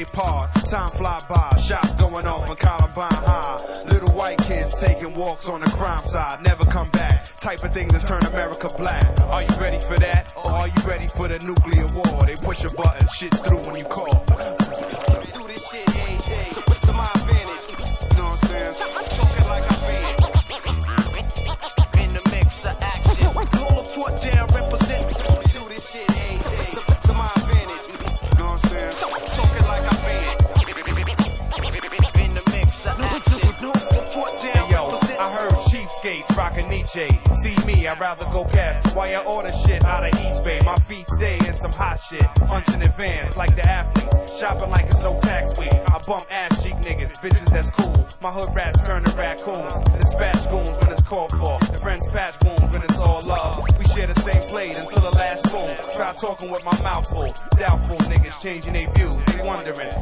they part. Time fly by, shots going off in Columbine High. Little white kids taking walks on the crime side, never come back. Type of thing that's turn America black. Are you ready for that? Or are you ready for the nuclear war? They push a button, shit's through when you cough. Do this shit every day, to my advantage. You know what I'm saying? Talking like I been in the mix of action. Hold the fort down, represent. Do this shit every day, to my advantage. You know what I'm saying? Talking like I been in the mix of action. Hold the fort down, represent. I heard cheapskates rockin' Nietzsche. See me, I'd rather go gas. Why you order shit out of East Bay? My feet stay in some hot shit. Months in advance, like the athletes. Shopping like it's no tax week. I bump ass cheek niggas, bitches that's cool. My hood rats turn to raccoons. Dispatch goons when it's called for. Friends patch wounds when it's all love. We share the same plate until the last spoon. Try talking with my mouth full. Doubtful niggas changing their views. They wondering.